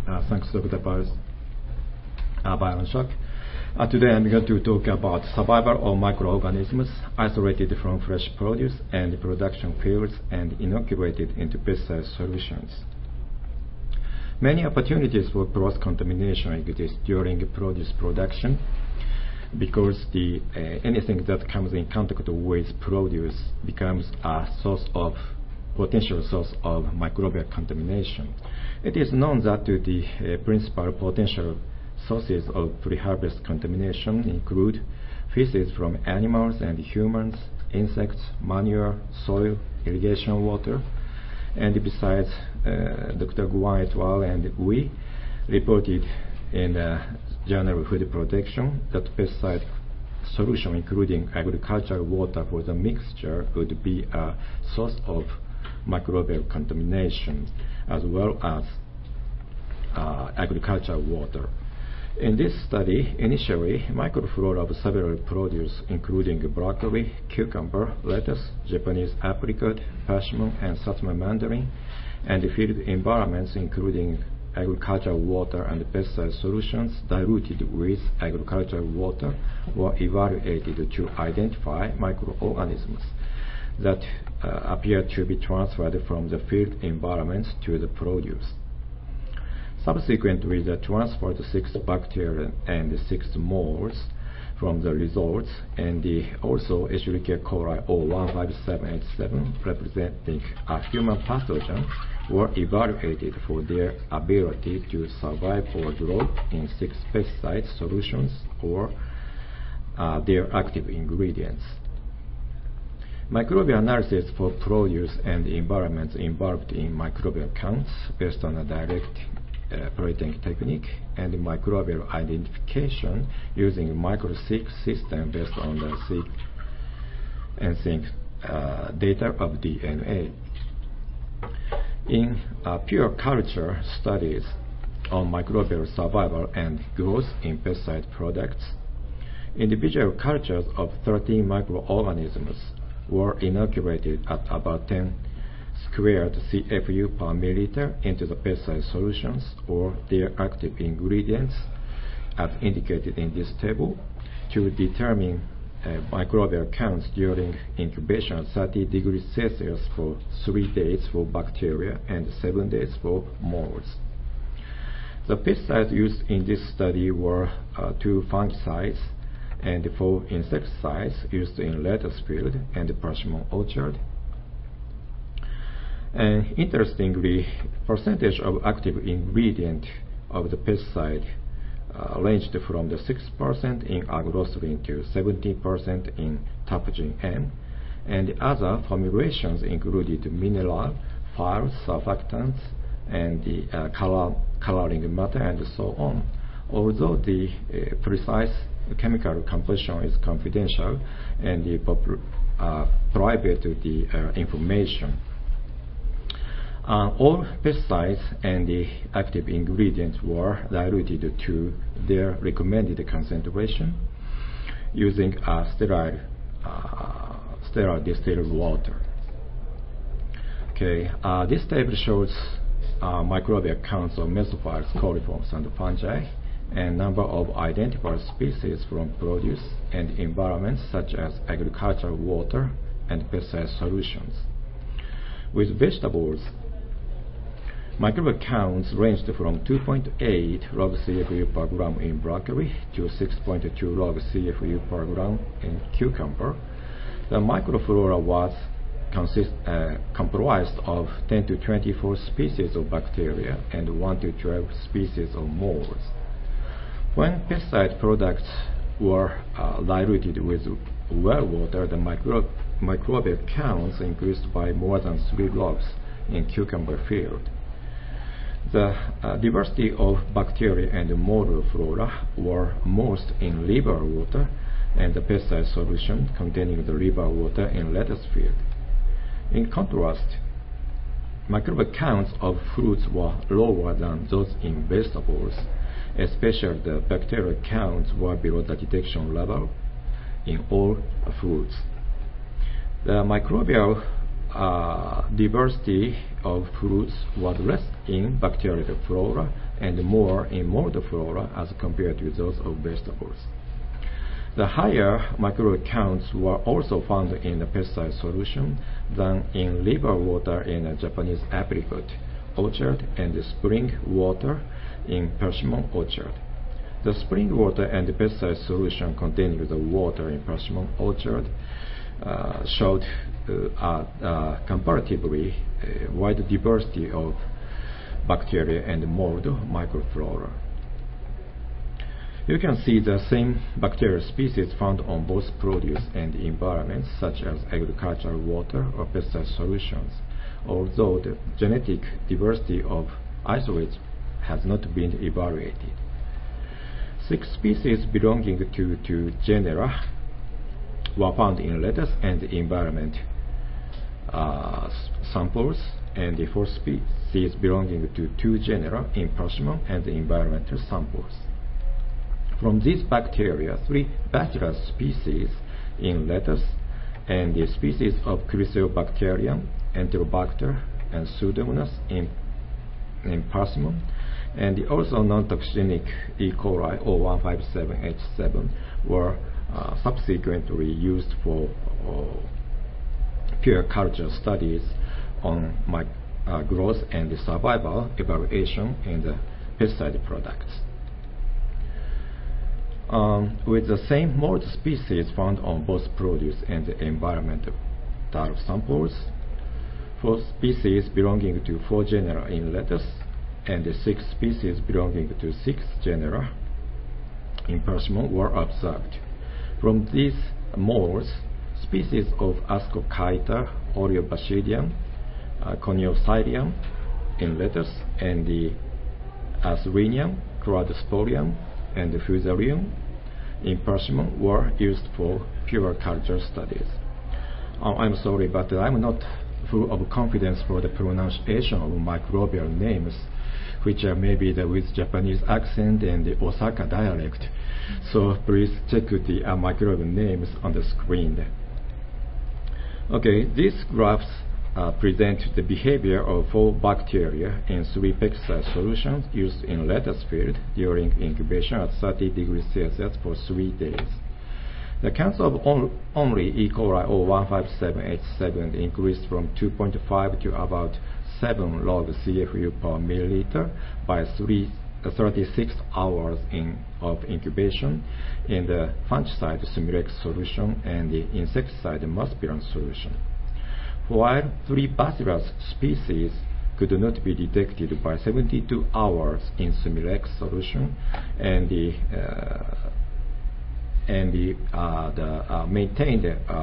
Thanks, Dr. Byron Shark. Today I'm going to talk about survival of microorganisms isolated from fresh produce and production fields and inoculated into pesticide solutions. Many opportunities for cross-contamination exist during produce production because anything that comes in contact with produce becomes a potential source of microbial contamination. It is known that the principal potential sources of pre-harvest contamination include feces from animals and humans, insects, manure, soil, irrigation water, and besides, Dr. Guan et al. And we reported in the Journal of Food Protection that pesticide solution, including agricultural water for the mixture, would be a source of microbial contamination as well as agricultural water. In this study, initially, microflora of several produce, including broccoli, cucumber, lettuce, Japanese apricot, persimmon, and satsuma mandarin, and field environments, including agricultural water and pesticide solutions diluted with agricultural water, were evaluated to identify microorganisms that appear to be transferred from the field environments to the produce. Subsequently, the transferred 6 bacteria and 6 molds from the results, and also Escherichia coli O15787, representing a human pathogen, were evaluated for their ability to survive or grow in 6 pesticide solutions or their active ingredients. Microbial analysis for produce and environments involved in microbial counts based on a direct plating technique and microbial identification using micro-seq system based on the sequencing data of DNA. In pure culture studies on microbial survival and growth in pesticide products, individual cultures of 13 microorganisms were inoculated at about 10 squared CFU per milliliter into the pesticide solutions or their active ingredients as indicated in this table to determine microbial counts during incubation at 30 degrees Celsius for 3 days for bacteria and 7 days for molds. The pesticides used in this study were 2 fungicides and 4 insecticides used in lettuce field and persimmon orchard. And interestingly, percentage of active ingredient of the pesticide ranged from the 6% in aglutinin to 17% in terpagin N, and other formulations included mineral, files, surfactants, and the coloring matter, and so on. Although the precise chemical composition is confidential and private to the information. All pesticides and the active ingredients were diluted to their recommended concentration using a sterile distilled water. Okay, this table shows microbial counts of mesophiles, coliforms, and fungi, and number of identified species from produce and environments such as agricultural water and pesticide solutions. With vegetables, microbial counts ranged from 2.8 log CFU per gram in broccoli to 6.2 log CFU per gram in cucumber. The microflora was comprised of 10 to 24 species of bacteria and 1 to 12 species of molds. When pesticide products were diluted with well water, the microbial counts increased by more than 3 logs in cucumber field. The diversity of bacteria and mold flora were most in liver water and the pesticide solution containing the liver water in lettuce field. In contrast, microbial counts of fruits were lower than those in vegetables, especially the bacterial counts were below the detection level in all fruits. The microbial diversity of fruits was less in bacterial flora and more in mold flora as compared to those of vegetables. The higher microbial counts were also found in the pesticide solution than in river water in a Japanese apricot orchard and the spring water in persimmon orchard. The spring water and the pesticide solution containing the water in persimmon orchard showed comparatively wide diversity of bacteria and mold microflora. You can see the same bacterial species found on both produce and environments such as agricultural water or pesticide solutions, although the genetic diversity of isolates has not been evaluated. 6 species belonging to 2 genera were found in lettuce and environment samples, and the 4 species belonging to 2 genera in persimmon and environmental samples. From these bacteria, 3 bacillus species in lettuce and the species of Chrysobacterium, Enterobacter, and Pseudomonas in persimmon, and the also non-toxigenic E. coli 0157H7 were subsequently used for pure culture studies on growth and survival evaluation in the pesticide products. With the same mold species found on both produce and environmental samples, 4 species belonging to 4 genera in lettuce and 6 species belonging to 6 genera in persimmon were observed. From these molds, species of Ascochyta, Oleobasidium, Coniosydium in lettuce, and the Asrenium, Cladiosporium, and Fusarium in persimmon were used for pure culture studies. I'm sorry, but I'm not full of confidence for the pronunciation of microbial names, which are maybe with Japanese accent and the Osaka dialect. So please check the microbial names on the screen. Okay, these graphs present the behavior of 4 bacteria in 3 pesticide solutions used in lettuce field during incubation at 30 degrees Celsius for 3 days. The counts of only E. coli 0157H7 increased from 2.5 to about 7 log CFU per milliliter by 36 hours of incubation in the fungicide Sumirex solution and the insecticide Maspiron solution, while 3 bacillus species could not be detected by 72 hours in Sumirex solution, and maintained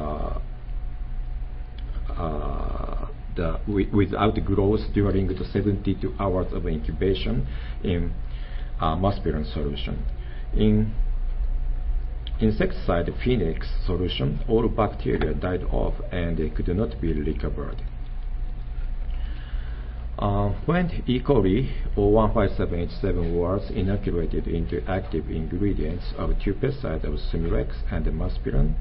without growth during the 72 hours of incubation in Maspiron solution. In insecticide Phoenix solution, all bacteria died off and they could not be recovered. When E. coli 0157H7 was inoculated into active ingredients of 2 pesticides of Sumirex and Maspiron,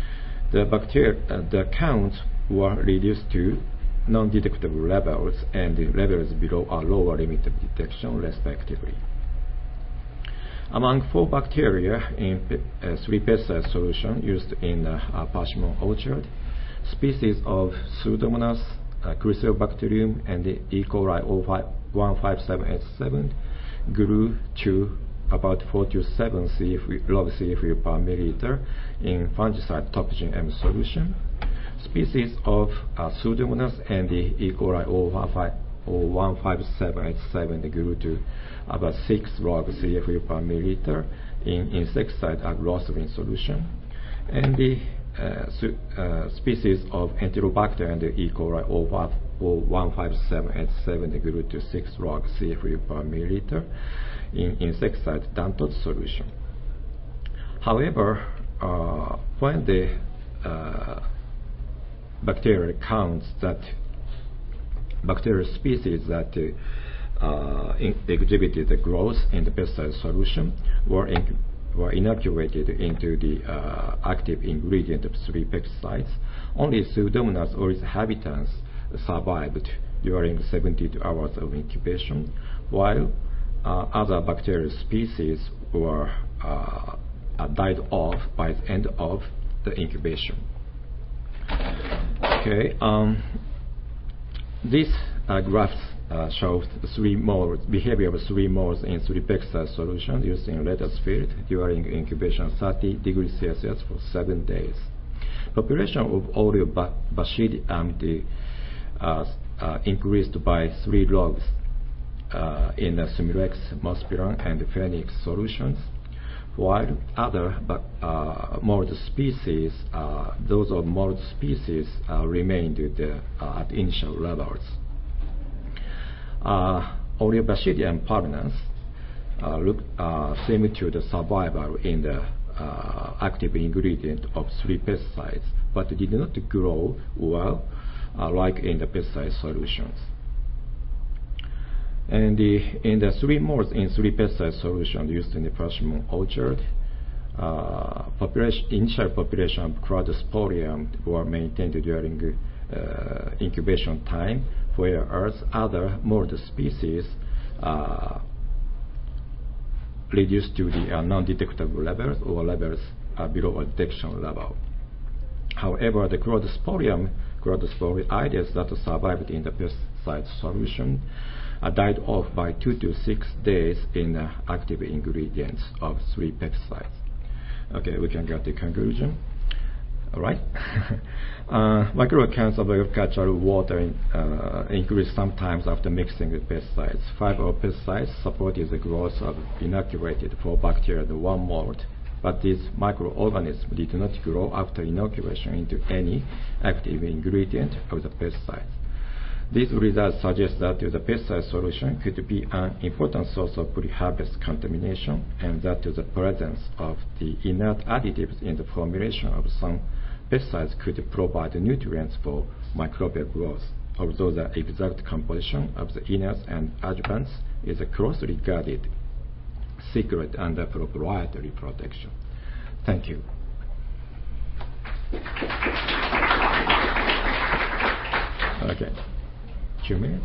the counts were reduced to non-detectable levels and the levels below a lower limit of detection, respectively. Among 4 bacteria in 3 pesticide solution used in a persimmon orchard, species of Pseudomonas, Chrysobacterium, and the E. coli 0157H7 grew to about 4 to 7 log CFU per milliliter in fungicide Topogen M solution. Species of Pseudomonas and the E. coli 0157H7 grew to about 6 log CFU per milliliter in insecticide aglostin solution, and the species of Enterobacter and the E. coli 0157H7 grew to 6 log CFU per milliliter in insecticide Dantot solution. However, when the bacterial species that exhibited the growth in the pesticide solution were were inoculated into the active ingredient of 3 peptides, only Pseudomonas aureus habitans survived during 72 hours of incubation, while other bacterial species were died off by the end of the incubation. Okay, this graph shows the behavior of 3 moles in 3 peptide solution used in lattice field during incubation 30 degrees Celsius for 7 days. Population of Oleobasidium increased by 3 logs in the Sumirex, Mospiron, and Phoenix solutions, while other mold species, those of mold species remained at initial levels. Oleobasidium pulminans seem to the survival in the active ingredient of 3 pesticides, but did not grow well like in the pesticide solutions. And in the 3 moles in 3 pesticide solution used in the persimmon orchard, initial population of Cladosporium were maintained during incubation time, whereas other mold species reduced to the non-detectable levels or levels below a detection level. However, the Cladosporiides that survived in the pesticide solution died off by 2 to 6 days in active ingredients of 3 peptides. Okay, we can get the conclusion. All right. Microcounts of agricultural water increase sometimes after mixing with pesticides. 5 of pesticides supported the growth of inoculated 4 bacteria and 1 mold, but these microorganisms did not grow after inoculation into any active ingredient of the pesticides. These results suggest that the pesticide solution could be an important source of pre-harvest contamination, and that the presence of the inert additives in the formulation of some pesticides could provide nutrients for microbial growth, although the exact composition of the inerts and adjuvants is a closely guarded secret under proprietary protection. Thank you. Okay. 2 minutes.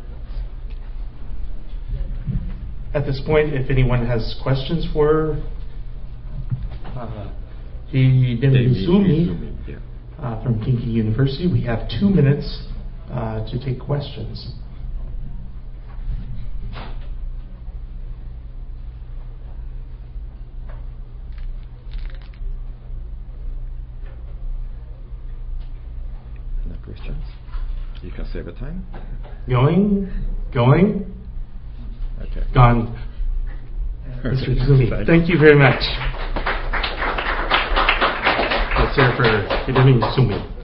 At this point, if anyone has questions for Hidemi Sumi from Kinki University, we have 2 minutes to take questions. No questions? You can save the time. Going. Okay. Gone. Mr. Sumi, thank you very much. Let's hear for Hidemi Sumi.